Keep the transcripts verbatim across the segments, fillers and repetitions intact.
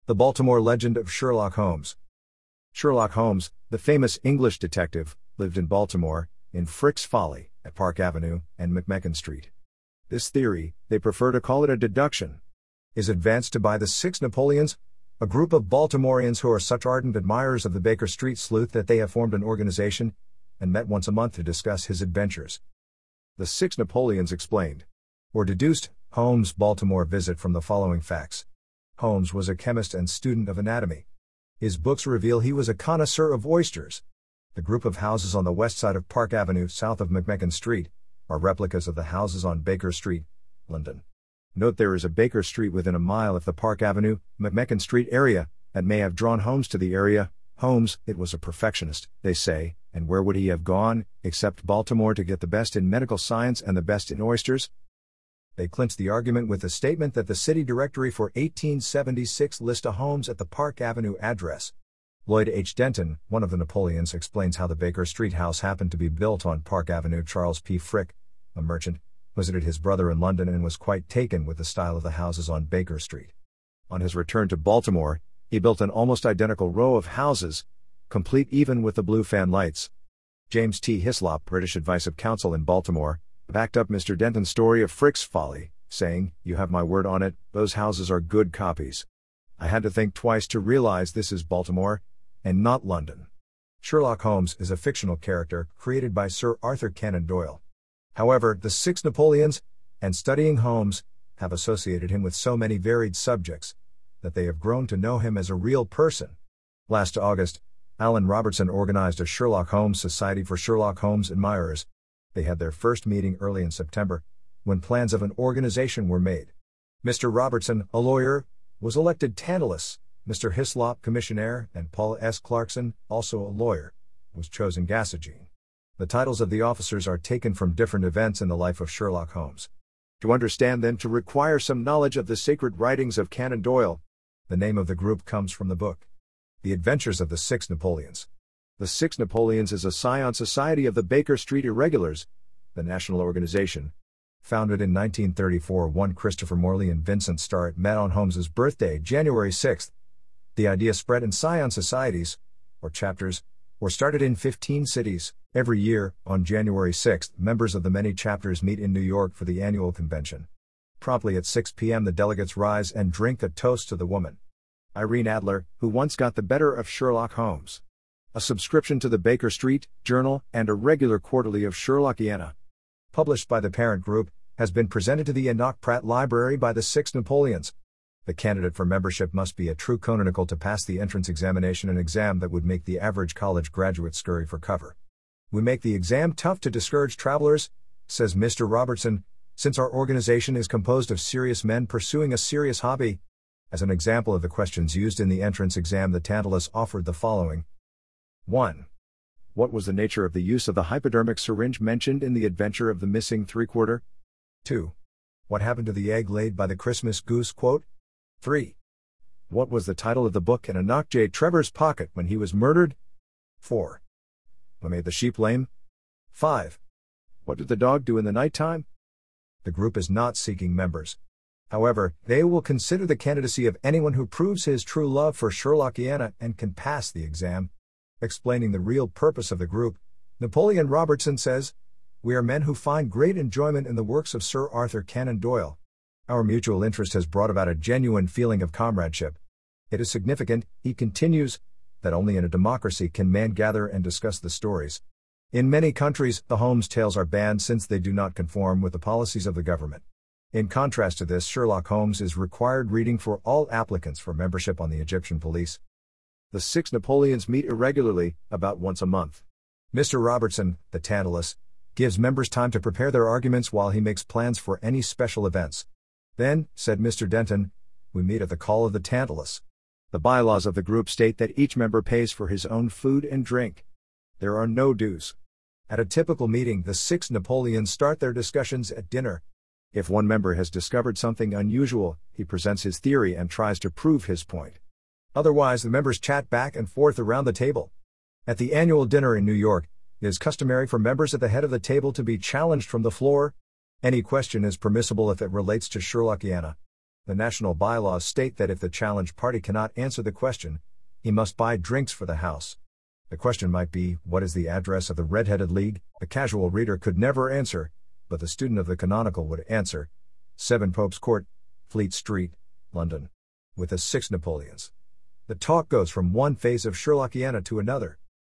The Baltimore Legend of Sherlock Holmes. Sherlock Holmes, the famous English detective, lived in Baltimore, in Frick's Folly, at Park Avenue and McMecken Street. This theory, they prefer to call it a deduction, is advanced to by the Six Napoleons, a group of Baltimoreans who are such ardent admirers of the Baker Street sleuth that they have formed an organization and met once a month to discuss his adventures. The Six Napoleons explained, or deduced, Holmes' Baltimore visit from the following facts. Holmes was a chemist and student of anatomy. His books reveal he was a connoisseur of oysters. The group of houses on the west side of Park Avenue south of McMecken Street are replicas of the houses on Baker Street, London. Note there is a Baker Street within a mile of the Park Avenue, McMecken Street area, that may have drawn Holmes to the area. Holmes, it was a perfectionist, they say, and where would he have gone, except Baltimore to get the best in medical science and the best in oysters? They clinched the argument with the statement that the city directory for eighteen seventy-six lists a Holmes at the Park Avenue address. Lloyd H. Denton, one of the Napoleons, explains how the Baker Street house happened to be built on Park Avenue. Charles P. Frick, a merchant, visited his brother in London and was quite taken with the style of the houses on Baker Street. On his return to Baltimore, he built an almost identical row of houses, complete even with the blue fan lights. James T. Hislop, British Advice of Counsel in Baltimore, backed up Mister Denton's story of Frick's Folly, saying, "You have my word on it, those houses are good copies. I had to think twice to realize this is Baltimore, and not London." Sherlock Holmes is a fictional character created by Sir Arthur Conan Doyle. However, the Six Napoleons, and studying Holmes, have associated him with so many varied subjects, that they have grown to know him as a real person. Last August, Alan Robertson organized a Sherlock Holmes Society for Sherlock Holmes admirers. They had their first meeting early in September, when plans of an organization were made. Mister Robertson, a lawyer, was elected Tantalus. Mister Hislop, commissionaire, and Paul S. Clarkson, also a lawyer, was chosen Gassigine. The titles of the officers are taken from different events in the life of Sherlock Holmes. To understand them to require some knowledge of the sacred writings of Conan Doyle. The name of the group comes from the book, The Adventures of the Six Napoleons. The Six Napoleons is a scion society of the Baker Street Irregulars, the national organization. Founded in nineteen thirty-four, one Christopher Morley and Vincent Starrett met on Holmes's birthday, January sixth. The idea spread in scion societies, or chapters, or started in fifteen cities. Every year, on January sixth, members of the many chapters meet in New York for the annual convention. Promptly at six p.m. the delegates rise and drink a toast to the woman, Irene Adler, who once got the better of Sherlock Holmes. A subscription to the Baker Street Journal and a regular quarterly of Sherlockiana, published by the parent group, has been presented to the Enoch Pratt Library by the Six Napoleons. The candidate for membership must be a true canonical to pass the entrance examination, an exam that would make the average college graduate scurry for cover. "We make the exam tough to discourage travelers," says Mister Robertson, "since our organization is composed of serious men pursuing a serious hobby." As an example of the questions used in the entrance exam, the Tantalus offered the following. one. What was the nature of the use of the hypodermic syringe mentioned in The Adventure of the Missing Three-Quarter? two. What happened to the egg laid by the Christmas goose? Quote. three. What was the title of the book in Enoch J. Trevor's pocket when he was murdered? four. What made the sheep lame? five. What did the dog do in the night time? The group is not seeking members. However, they will consider the candidacy of anyone who proves his true love for Sherlockiana and can pass the exam. Explaining the real purpose of the group, Napoleon Robertson says, "We are men who find great enjoyment in the works of Sir Arthur Conan Doyle. Our mutual interest has brought about a genuine feeling of comradeship. It is significant," he continues, "that only in a democracy can man gather and discuss the stories. In many countries, the Holmes tales are banned since they do not conform with the policies of the government. In contrast to this, Sherlock Holmes is required reading for all applicants for membership on the Egyptian police." The Six Napoleons meet irregularly, about once a month. Mister Robertson, the Tantalus, gives members time to prepare their arguments while he makes plans for any special events. "Then," said Mister Denton, "we meet at the call of the Tantalus. The bylaws of the group state that each member pays for his own food and drink. There are no dues. At a typical meeting, the Six Napoleons start their discussions at dinner. If one member has discovered something unusual, he presents his theory and tries to prove his point. Otherwise, the members chat back and forth around the table. At the annual dinner in New York, it is customary for members at the head of the table to be challenged from the floor. Any question is permissible if it relates to Sherlockiana. The national bylaws state that if the challenged party cannot answer the question, he must buy drinks for the house. The question might be, what is the address of the Red-Headed League? The casual reader could never answer, but the student of the canonical would answer. seven Pope's Court, Fleet Street, London. With the six Napoleons. The talk goes from one phase of Sherlockiana to another.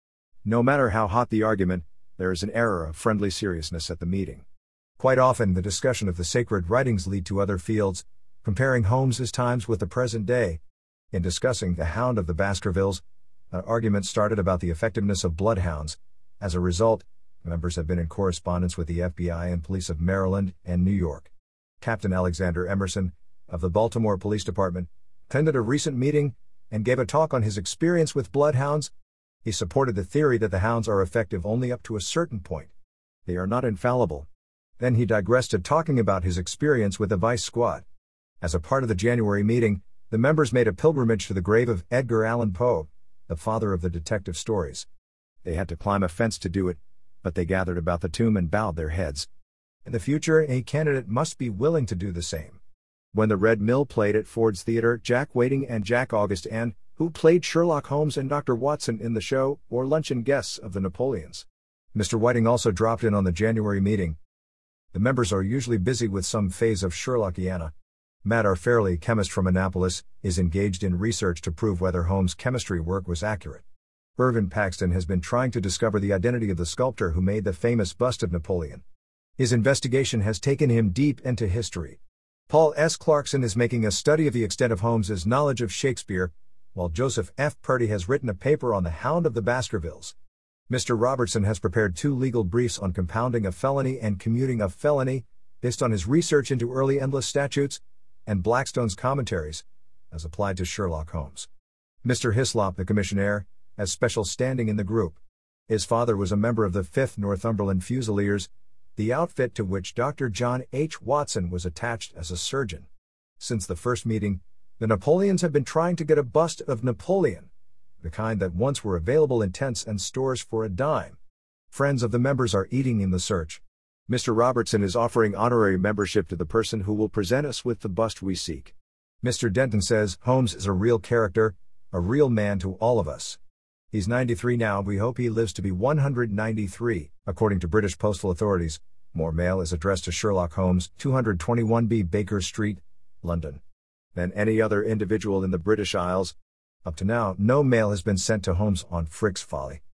No matter how hot the argument, there is an air of friendly seriousness at the meeting. Quite often the discussion of the sacred writings lead to other fields, comparing Holmes's times with the present day. In discussing The Hound of the Baskervilles, an argument started about the effectiveness of bloodhounds. As a result, members have been in correspondence with the F B I and police of Maryland and New York. Captain Alexander Emerson, of the Baltimore Police Department, attended a recent meeting and gave a talk on his experience with bloodhounds. He supported the theory that the hounds are effective only up to a certain point. They are not infallible. Then he digressed to talking about his experience with the Vice Squad. As a part of the January meeting, the members made a pilgrimage to the grave of Edgar Allan Poe, the father of the detective stories. They had to climb a fence to do it, but they gathered about the tomb and bowed their heads. In the future, a candidate must be willing to do the same. When the Red Mill played at Ford's Theatre, Jack Whiting and Jack August Anne, who played Sherlock Holmes and Doctor Watson in the show, were luncheon guests of the Napoleons. Mister Whiting also dropped in on the January meeting. The members are usually busy with some phase of Sherlockiana. Matt R. Fairley, chemist from Annapolis, is engaged in research to prove whether Holmes' chemistry work was accurate. Irvin Paxton has been trying to discover the identity of the sculptor who made the famous bust of Napoleon. His investigation has taken him deep into history. Paul S. Clarkson is making a study of the extent of Holmes's knowledge of Shakespeare, while Joseph F. Purdy has written a paper on the Hound of the Baskervilles. Mister Robertson has prepared two legal briefs on compounding a felony and commuting a felony, based on his research into early endless statutes, and Blackstone's commentaries, as applied to Sherlock Holmes. Mister Hislop, the commissionaire, has special standing in the group. His father was a member of the fifth Northumberland Fusiliers, the outfit to which Doctor John H. Watson was attached as a surgeon. Since the first meeting, the Napoleons have been trying to get a bust of Napoleon, the kind that once were available in tents and stores for a dime. Friends of the members are eating in the search. Mister Robertson is offering honorary membership to the person who will present us with the bust we seek. Mister Denton says Holmes is a real character, a real man to all of us. He's ninety-three now. We hope he lives to be one hundred ninety-three. According to British postal authorities, more mail is addressed to Sherlock Holmes, two twenty-one B Baker Street, London, than any other individual in the British Isles. Up to now, no mail has been sent to Holmes on Frick's Folly.